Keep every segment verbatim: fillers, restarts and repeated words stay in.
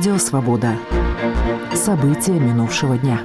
Радио «Свобода». События минувшего дня.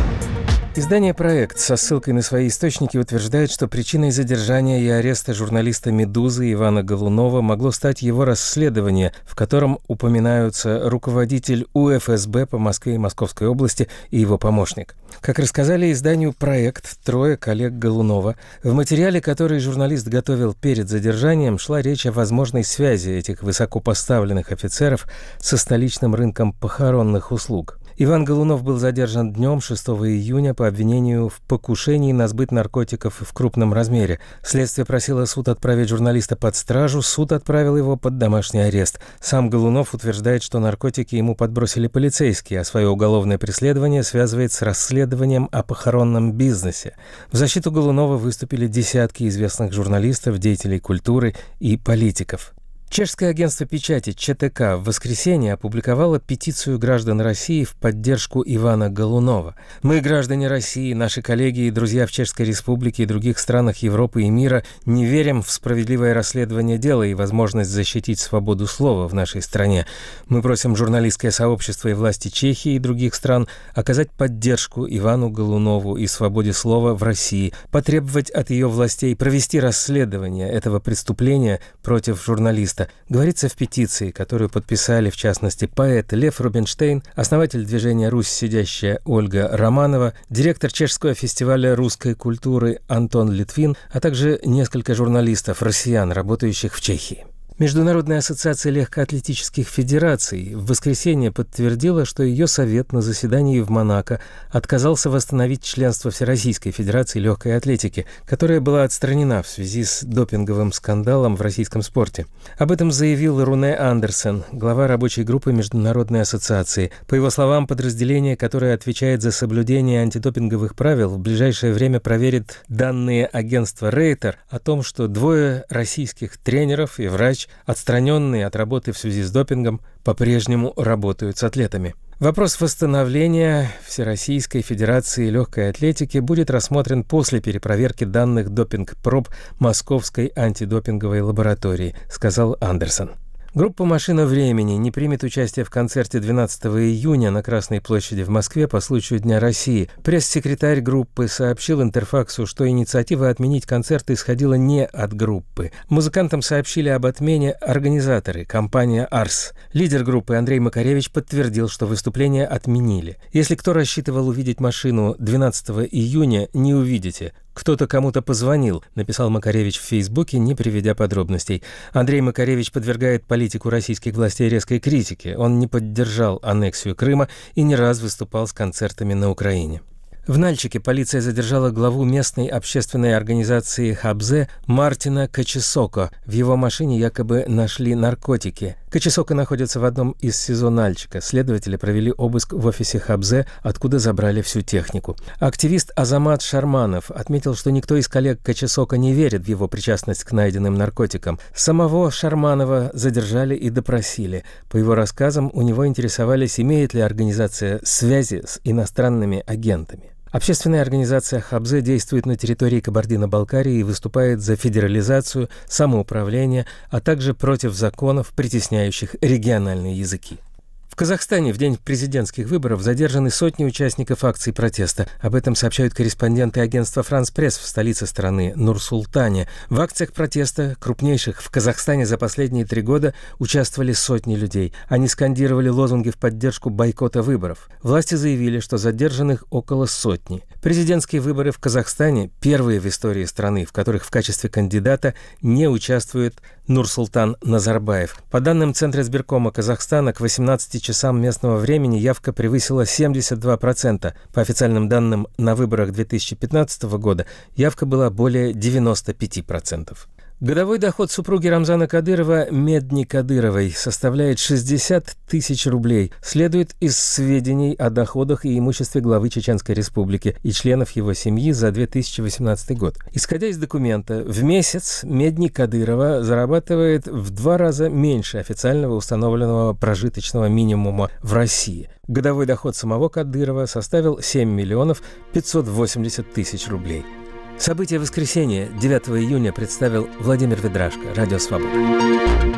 Издание «Проект» со ссылкой на свои источники утверждает, что причиной задержания и ареста журналиста «Медузы» Ивана Голунова могло стать его расследование, в котором упоминаются руководитель У Эф Эс Бэ по Москве и Московской области и его помощник. Как рассказали изданию «Проект» трое коллег Голунова, в материале, который журналист готовил перед задержанием, шла речь о возможной связи этих высокопоставленных офицеров со столичным рынком похоронных услуг. Иван Голунов был задержан днем шестого июня по обвинению в покушении на сбыт наркотиков в крупном размере. Следствие просило суд отправить журналиста под стражу, суд отправил его под домашний арест. Сам Голунов утверждает, что наркотики ему подбросили полицейские, а свое уголовное преследование связывает с расследованием о похоронном бизнесе. В защиту Голунова выступили десятки известных журналистов, деятелей культуры и политиков. Чешское агентство печати Че Те Ка в воскресенье опубликовало петицию граждан России в поддержку Ивана Голунова. «Мы, граждане России, наши коллеги и друзья в Чешской Республике и других странах Европы и мира, не верим в справедливое расследование дела и возможность защитить свободу слова в нашей стране. Мы просим журналистское сообщество и власти Чехии и других стран оказать поддержку Ивану Голунову и свободе слова в России, потребовать от ее властей провести расследование этого преступления против журналиста», говорится в петиции, которую подписали, в частности, поэт Лев Рубинштейн, основатель движения «Русь сидящая» Ольга Романова, директор Чешского фестиваля русской культуры Антон Литвин, а также несколько журналистов, россиян, работающих в Чехии. Международная ассоциация легкоатлетических федераций в воскресенье подтвердила, что ее совет на заседании в Монако отказался восстановить членство Всероссийской федерации легкой атлетики, которая была отстранена в связи с допинговым скандалом в российском спорте. Об этом заявил Руне Андерсен, глава рабочей группы Международной ассоциации. По его словам, подразделение, которое отвечает за соблюдение антидопинговых правил, в ближайшее время проверит данные агентства Рейтер о том, что двое российских тренеров и врач, отстраненные от работы в связи с допингом, по-прежнему работают с атлетами. Вопрос восстановления Всероссийской Федерации легкой атлетики будет рассмотрен после перепроверки данных допинг-проб Московской антидопинговой лаборатории, сказал Андерсон. Группа «Машина времени» не примет участие в концерте двенадцатого июня на Красной площади в Москве по случаю Дня России. Пресс-секретарь группы сообщил Интерфаксу, что инициатива отменить концерт исходила не от группы. Музыкантам сообщили об отмене организаторы, компания «Арс». Лидер группы Андрей Макаревич подтвердил, что выступление отменили. «Если кто рассчитывал увидеть «Машину» двенадцатого июня, не увидите. Кто-то кому-то позвонил», — написал Макаревич в Фейсбуке, не приведя подробностей. Андрей Макаревич подвергает политику российских властей резкой критике. Он не поддержал аннексию Крыма и не раз выступал с концертами на Украине. В Нальчике полиция задержала главу местной общественной организации Хабзе Мартина Качесоко. В его машине якобы нашли наркотики. Качесоко находится в одном из СИЗО Нальчика. Следователи провели обыск в офисе Хабзе, откуда забрали всю технику. Активист Азамат Шарманов отметил, что никто из коллег Качесоко не верит в его причастность к найденным наркотикам. Самого Шарманова задержали и допросили. По его рассказам, у него интересовались, имеет ли организация связи с иностранными агентами. Общественная организация Хабзе действует на территории Кабардино-Балкарии и выступает за федерализацию, самоуправление, а также против законов, притесняющих региональные языки. В Казахстане в день президентских выборов задержаны сотни участников акций протеста. Об этом сообщают корреспонденты агентства «Франс Пресс» в столице страны Нур-Султане. В акциях протеста, крупнейших в Казахстане за последние три года, участвовали сотни людей. Они скандировали лозунги в поддержку бойкота выборов. Власти заявили, что задержанных около сотни. Президентские выборы в Казахстане – первые в истории страны, в которых в качестве кандидата не участвует Нурсултан Назарбаев. По данным Центра избиркома Казахстана, к восемнадцати часам местного времени явка превысила семьдесят два процента. По официальным данным, на выборах две тысячи пятнадцатого года явка была более девяноста пяти процентов. Годовой доход супруги Рамзана Кадырова, Медни Кадыровой, составляет шестьдесят тысяч рублей. Следует из сведений о доходах и имуществе главы Чеченской Республики и членов его семьи за две тысячи восемнадцатый год. Исходя из документа, в месяц Медни Кадырова зарабатывает в два раза меньше официального установленного прожиточного минимума в России. Годовой доход самого Кадырова составил семь миллионов пятьсот восемьдесят тысяч рублей. События воскресенья девятого июня представил Владимир Ведрашко, Радио «Свобода».